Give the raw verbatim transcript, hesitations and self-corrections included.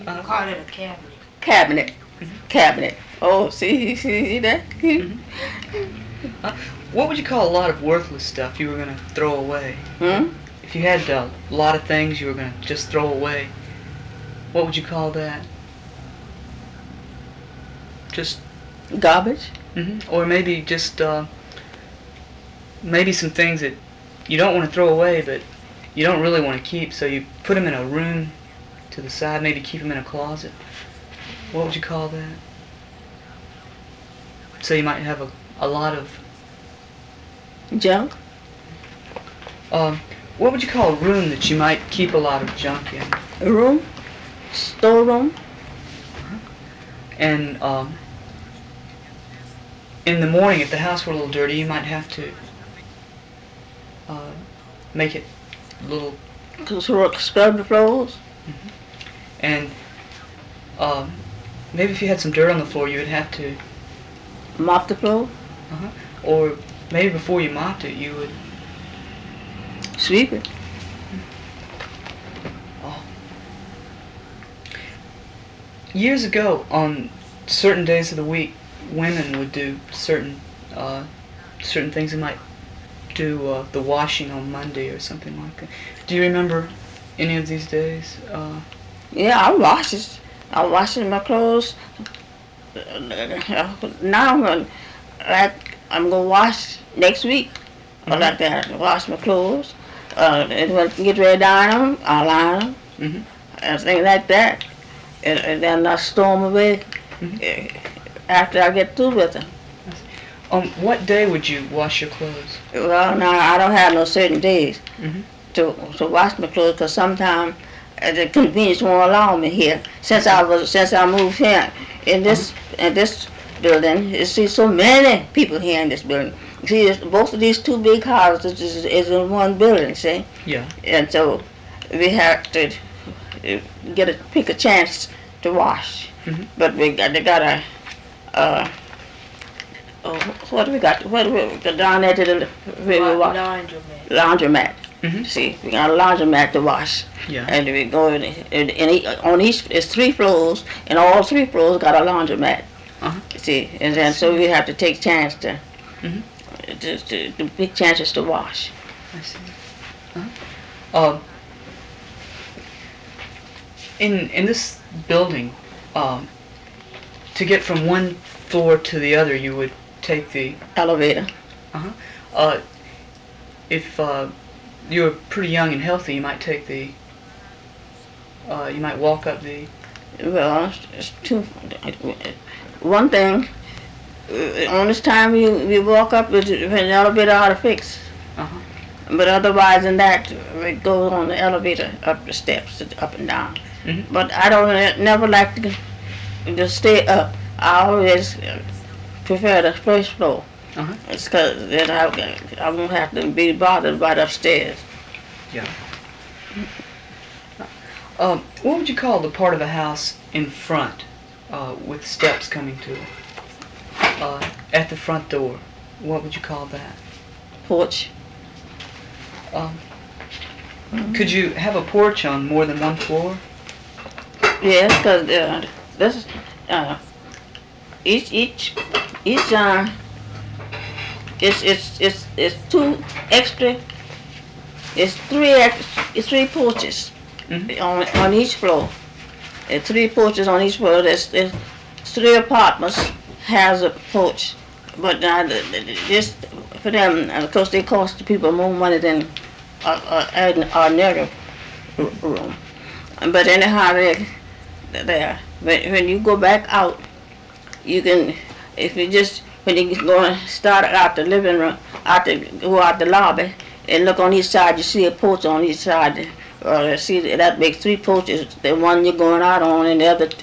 Uh, Call it a cabinet. Cabinet. Mm-hmm. Cabinet. Oh, see, see that? Mm-hmm. Uh, what would you call a lot of worthless stuff you were going to throw away? Hmm? If you had uh, a lot of things you were going to just throw away, what would you call that? Just Garbage. Mm-hmm. Or maybe just uh, maybe some things that you don't want to throw away, but you don't really want to keep, so you put them in a room to the side. Maybe keep them in a closet. What would you call that? So you might have a a lot of Junk. Um, what would you call a room that you might keep a lot of junk in? A room. Storeroom. And um, in the morning, if the house were a little dirty, you might have to uh, make it a little. Scrub the floors. Mm-hmm. And um, maybe if you had some dirt on the floor, you would have to. Mop the floor. Uh-huh. Or maybe before you mopped it, you would. Sweep it. Oh. Years ago, on certain days of the week, women would do certain uh, certain things. They might do uh, the washing on Monday or something like that. Do you remember any of these days? Uh, Yeah, I wash it. I wash my clothes. Now I'm gonna, like, I'm gonna wash next week. Or Mhm. like that. Wash my clothes. Uh, and when I get ready to iron them, I'll iron them. mm-hmm. And things like that. And, and then I store them away Mm-hmm. after I get through with them. On what day would you wash your clothes? Well, now I don't have no certain days Mm-hmm. to to wash my clothes because sometimes uh, the convenience won't allow me here. Since I was since I moved here in this in this building, you see so many people here in this building. See, it's- both of these two big houses is, is in one building. See, Yeah. and so we have to uh, get a pick a chance to wash. Mhm. But we got they got a uh, oh, what do we got? What do we got down there to the where we wash? Laundromat. Laundromat. Mm-hmm. See, we got a laundromat to wash, Yeah. and we go in, in, in e- on each. It's three floors, and all three floors got a laundromat. Uh-huh. See, and then so we have to take chance to, Mhm. to, to, to big chances to wash. I see. Uh-huh. Uh, in in this building, um, to get from one floor to the other, you would take the. Elevator. Uh, if uh, you were pretty young and healthy, you might take the. Uh, you might walk up the. Well, it's two. One thing. uh, On this time we we walk up with with an elevator out of fix. Uh-huh. But otherwise than that, we go on the elevator up the steps, up and down. Mhm. But I don't uh, never like to just stay up. I always uh, prefer the first floor. Uh-huh. It's because then I, I won't have to be bothered right upstairs. Yeah. Um, what would you call the part of a house in front, uh, with steps coming to it? Uh, at the front door, what would you call that? Porch. Um, could you have a porch on more than one floor? Yes, because uh, this uh, each each each uh, it's it's it's it's two extra. It's three ex- it's three porches Mhm. on on each floor. It's three porches on each floor. There's, there's three apartments has a porch, but uh, the- the- this for them, of course, they cost the people more money than a, a, an ordinary r- room. But anyhow, they there. When when you go back out, you can if you just when you go and start out the living room, out the go out the lobby and look on each side, you see a porch on each side. Or see that makes three porches. The one you're going out on, and the other